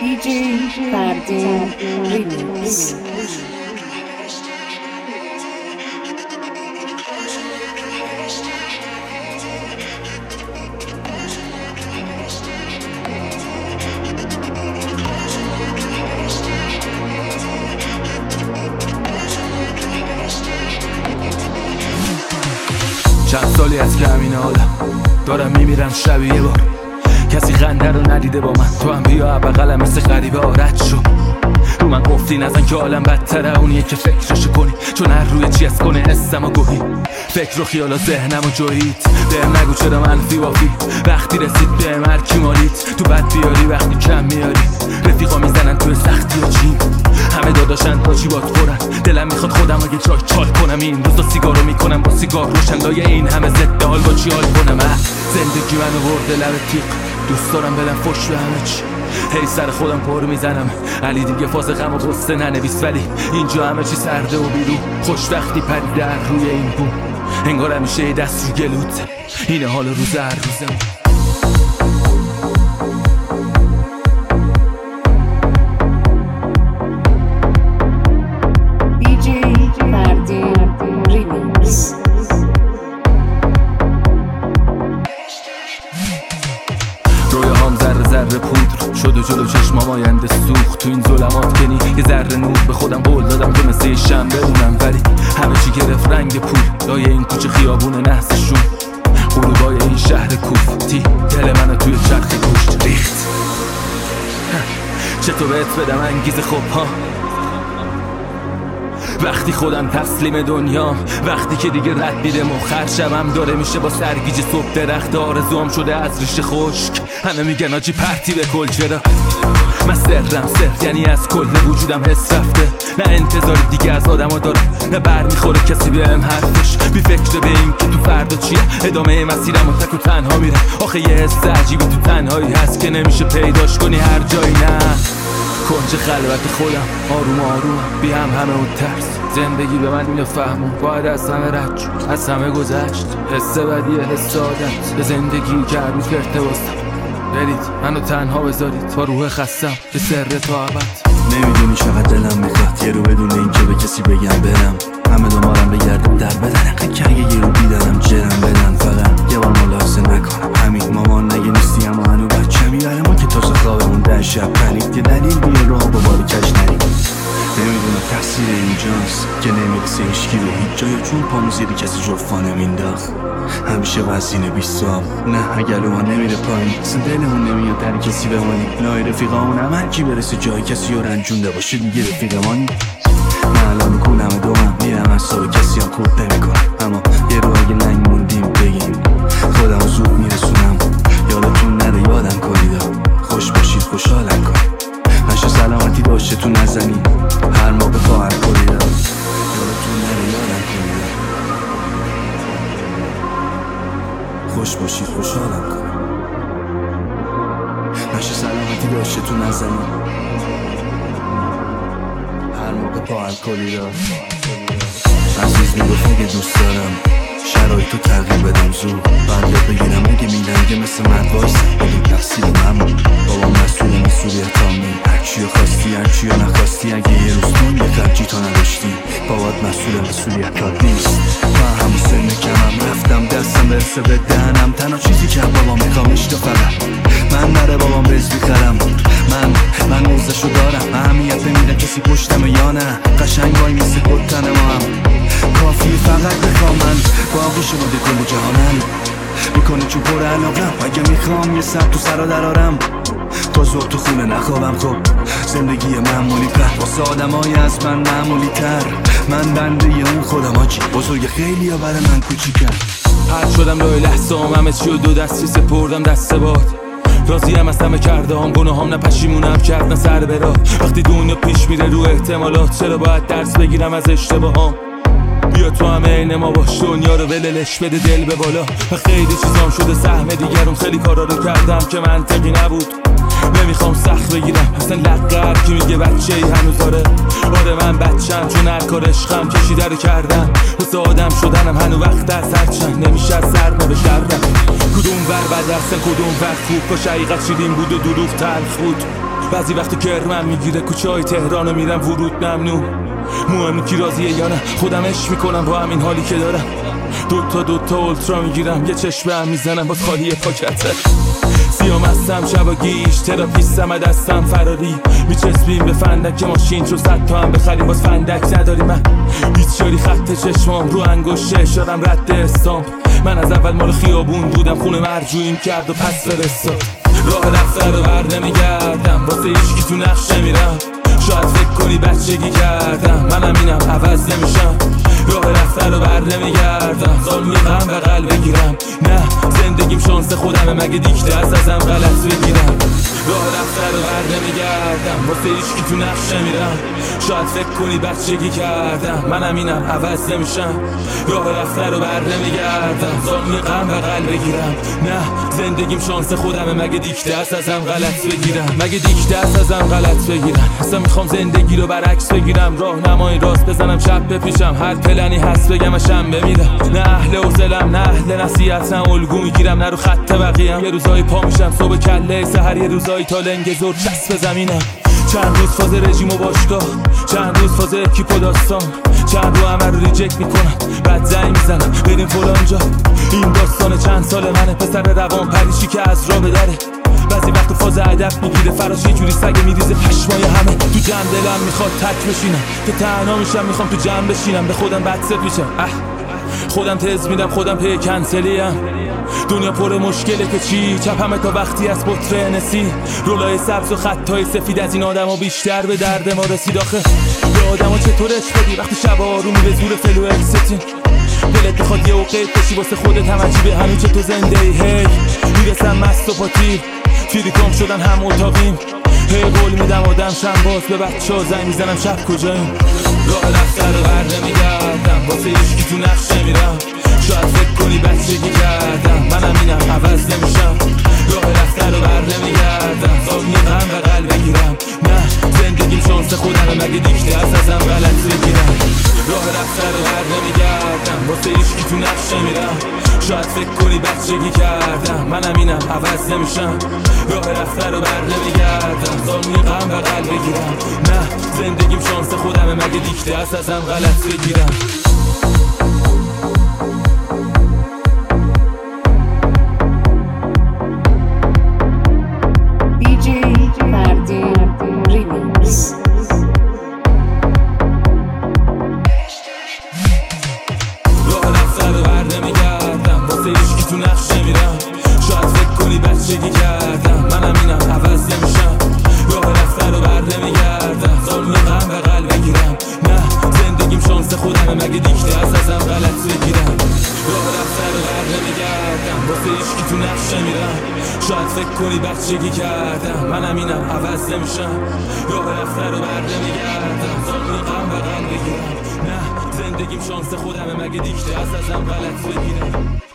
DJ Fardin Remix. چند سالی از که همین حالم دارم میمیرم شبیه بار کسی خنده رو ندیده با من. تو هم بیا بغلم مثل غریبه رد شو. رو من گفتی نزن که عالم بدتره اونیه که فکرشو کنی، چون هر روی چیز کنه حسم و گوهی فکر و خیال و ذهنم و جویید. بهم نگو چرا منفی وافی وقتی رسید بهم هر کی مالید. تو بد بیاری وقتی کم میاری رفیقا میزنن توی سختی و چین. همه داداشن تا چی باد خورن دلم میخواد خودم اگه چای چال کنم. این روزا سیگارو میکنم با سیگار روشن لای این همه ضد حال با چی حال کنم. زندگی منو برده لب تیغ دوست دارم بدم فش به همه چی. هی سر خودم پر میزنم علی دیگه فاز غم و غصه ننویس، ولی اینجا همه چی سرده و بیرون خوشبختی پرید در روی این بوم. انگار همیشه دست رو گلوت اینه حال روز هر روزم. رویاهام ذره ذره پودر شد و جلو چشمام آینده سوخت. تو این ظلمات کنی یه ذره نور به خودم قول دادم که مثل شنبه بمونم، ولی همه چی گرفت رنگ پول لای این کوچه خیابون نحسشون. غروبای این شهر کوفتی دل منو توی چرخ گوشت ریخت. چطور بهت بدم انگیز خوب ها وقتی خودم تسلیم دنیام، وقتی که دیگه رد میره مخر شبم داره میشه با سرگیج صبح درخت آرزوام شده از ریشه خشک. همه میگن آجی پرتی به کل چرا من سرم سر یعنی از کل وجودم حس رفته. نه انتظاری دیگه از آدم ها دارم نه بر میخوره کسی بهم حرفش. بی فکر به این که تو فردا چیه ادامه مسیرم و تک و تنها میرم. آخه یه حس عجیبی تو تنهایی هست که نمیشه پیداش کنی هر جایی. نه کنج خلوت خودم آروم آروم بی همه و ترس. زندگی به من اینو فهمون باید از همه رد شد از همه گذشت. حس بدی حس عادت به زندگی کرد می کرده بستم. برید منو تنها بذارید با روح خستم که سر تا ابد. نمیدونی چقدر دلم میخواد یه رو بدون این که به کسی بگم برم. همه دنبالم بگردم در بدن انقدر که اگه یه رو دیدنم جرم بدن. فقط یه بار ملاحظه نکنم همین مامان نگه نیستی اما هنو بچه میبره ما که تازه خوابمون در شب پنید یه دلیل بیه راه با باری کش نریم. نمیدونم تقصیر اینجاست که نمیرسه هیچکی به هیچ جایی، چون پامو زیر کسی جفا نمینداخت. همیشه وزینه 20 سال نه اگلو ما نمیره پایین اصلا دلمون نمیاد در کسی بمانی. لای رفیقامون هم هر کی برسه جای کسی رو رنجونده باشه دیگه رفیقمانی. من الان میکنم دومم میرم اصلا کسی هم خود نمیکنم، اما یه رو اگه لنگ موندیم بگیم خودم زود میرسونم. یادتون نره یادم کنید خوش باشید خوشحالم کن هشه سلامتی باشه تو نزنی هر موقع با هر کوریدم. یادتون نره یادم کنید خوش باشید خوشحالم کن هشه سلامتی باشه تو نزنی هر موقع با الکلی را. عزیز میگفت اگه دوست دارم شرایطو تغییر بدم زود بعد یاد بگیرم اگه میلنگه مثل مرد وایسه بدون تقصیر ممنون. بابام مسئولیت همین هرچی رو خواستی هرچی رو نخواستی اگه یه روز تون یه خرجی تا نداشتی بابات مسئولیت نیست. من همون سن کمم رفتم دستم برسه به دهنم تنها چیزی که بابام میخوام اشتا فقط من نره بابام بز بیخرم. من موزشو دارم اهمیت نمیده کسی پشتم یا نه. قشنگ وای میسه کتن ما هم کافی فقط بخوام من باقی شما کل جهانم میکنه چون پر علاقم. اگه میخوام یه سر تو سرا درارم تا زور تو خونه نخوابم. خب زندگی معمولی پر واسه آدم های از من معمولی تر. من بنده اون خودم آجی بزرگ خیلی ها برای من کوچیکم. هر شدم لای لحظه همه چی و دو دستی سپردم دست باد. راضی هم از همه کرده هم گناه هم نه پشیمونم کرد نه سر برا. وقتی دنیا پیش میره رو احتمالات چرا باید درس بگیرم از اشتباهام. بیا تو هم عین ما باش دنیا رو وللش بده دل به بالا. و خیلی چیزام شده سهم دیگرون خیلی کارا رو کردم که منطقی نبود. نمیخوام سخت بگیرم اصلا لقه کی میگه بچه ای هنوز داره. آره من بچم چون هر کار عشقم کشیده رو کردم. واسه آدم شدنم هنو وقت از هرچند نمیشه از سرما به شردم. کدوم ور بد هستن کدوم ور خوب کاش حقیقت شیرین بود و دروغ تلخ بود. بعضی وقت کرمم میگیره کوچه های تهرانو میرم ورود ممنوع. مهم کی راضیه یا نه، خودم عشق میکنم با همین حالی که دارم. دوتا اولترا میگیرم، یه چشم هم میزنم باز خالی پاکته. سیام هستم شبا گیش، تراپیستم دستم فراری. میچسبیم به فندک ماشین، چون 100 تا هم بخریم باز فندک نداری. من هیچ جاری خط چشمام رو انگشت اشارم رد استامپ. من از اول مال خیابون بودم، خونه مرجوعیم کرد و پس فرستاد. راه رفته رو بر نمیگردم، واسه هیچکی تو نقش نمیرم. شاید فکر کنی بچگی کردم، منم اینم عوض نمیشم. راه رفته رو بر نمیگردم، ظالمی غم بغل بگیرم. نه زندگیم شانس خودمه، مگه دیکته ازم غلط بگیرم. راه رفته رو بر نمیگردم، واسه هیچکی تو نقش نمیرم. شاید فکر کنی بچگی کردم، منم اینم عوض نمیشم. راه رفته رو بر نمیگردم، ظالمی غم بغل بگیرم. نه زندگیم شانس خودمه، مگه دیکته ازم غلط بگیرم. مگه دیکته ازم غلط بگیرم. اصلا میخوام زندگی رو برعکس بگیرم، راهنمای راست بزنم چپ بپیشم. هر پلنی هست بگمشم بمیرم. نه اهل حوصله‌ام، نه اهل نصیحتم، الگو میگیرم نه رو خط بقیه‌ام. یه روزای پا میشم صبح کله سحر، یه روزای تا لنگ زور چسب زمینم. چند روز فاز رژیم و باشگاه، چند روز فاز اکیپ و داستان، چند رو همه رو ریجکت میکنم بعد زنگ میزنم بریم فلان جا. این داستان چند سال منه، پسر روان پریشی که از راه بدره. بعضی وقت فاز ادب میگیره فراش، یه جوری سگ میریزه پشمای همه. تو جمع دلم میخواد تک بشینم، که تنها میشم میخوام تو جمع بشینم. به خودم بد ست میشم، خودم تز میدم، خودم پی کنسلیم. دنیا پر مشکله که چی، چپمه تا وقتی از بطره نسی. رولای سبز و خطای سفید از این آدم ها بیشتر به درد ما رسید. آخه به آدم ها چطور عشق بدی وقتی شب آرومی به زور فلو اکستین. دلت میخواد یه اوقیت بشی واسه خودت هم عجیبه هنو چه تو زنده ای. هی میرسم مست و پاتیر، فیریکام شدن هم اتاقیم. هی قول میدم آدم شم باز به بچه ها زنگ میزنم شب کجاییم. راه رفته رو بر نمیگردم، واسه هیچکی تو نقش نمیرم. شاید فکر کنی بچگی کردم، منم اینم عوض نمیشم. راه رفته رو بر نمیگردم، ظالمی غم بغل بگیرم. نه زندگیم شانس خودمه، مگه دیکته ازم غلط بگیرم. راه رفته رو بر نمیگردم، واسه هیچکی تو نقش نمیرم. شاید فکر کنی بچگی کردم، منم اینم عوض نمیشم. راه رفته رو بر نمیگردم، ظالمی غم بغل بگیرم. نه زندگیم شانس خودمه، مگه دیکته ازم غلط بگیرم. تو نقش نمیرم، شاید فکر کنی بچگی کردم، منم اینم عوض نمیشم. راه رفته رو بر نمیگردم، ظالمی غم بغل بگیرم. نه زندگیم شانس خودمه، مگه دیکته ازم غلط بگیرم. راه رفته رو بر نمیگردم، واسه هیچکی تو نقش نمیرم. شاید فکر کنی بچگی کردم، منم اینم عوض نمیشم. راه رفته رو بر نمیگردم، ظالمی غم بغل بگیرم. نه زندگیم شانس خودمه، مگه دیکته ازم غلط بگیرم.